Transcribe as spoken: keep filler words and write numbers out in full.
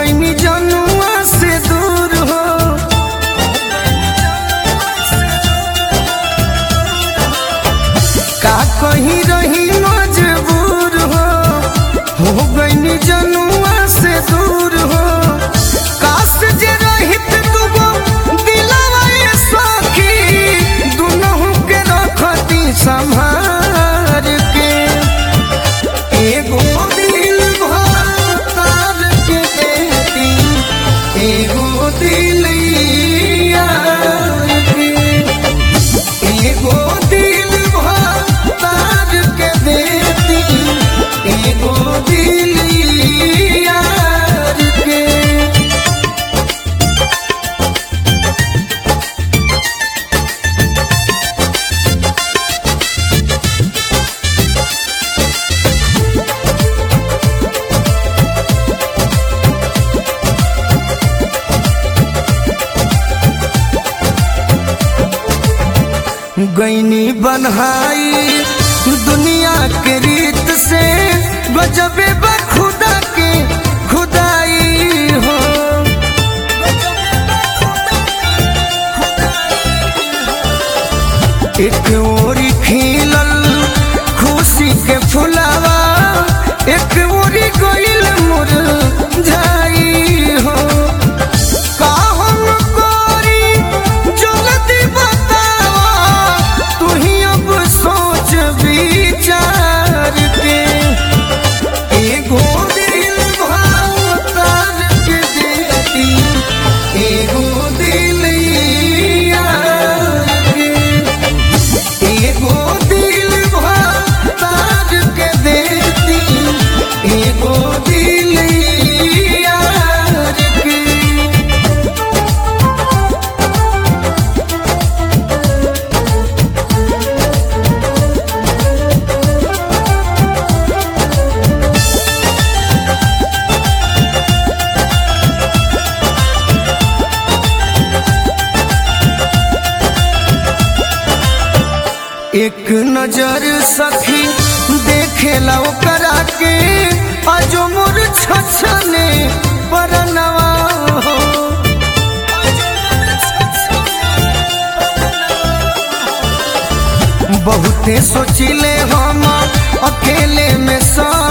गईनी जनुआ से दूर हो। का कहीं रही मजबूर हो हो गईनी जनुआ से दूर हो। काश जे रहित दुगो दिलवा ये सखी दुनहु के रखती संभार के। एगो दिल भर के देती एगो दिल यार के। एगो दिल भर के देती एगो दिल यार के। गईनी बनहाई दुनिया के रीत से गजबे बा खुदा के खुदाई हो। एक ओरी खिलल खुशी के फुलावा एक ओरी गइल मुरझाई हो। का हम करी जल्दी बतावा तू ही अब सोच विचार के। एगो दिल भर के देती एगो दिल यार के। एगो दिल भर के देती एगो दिल यार के। एक नजर सखी देखेला ओकरा के अजो मोर छछने परनवा हो। बहुते सोचिले हम अकेले में सा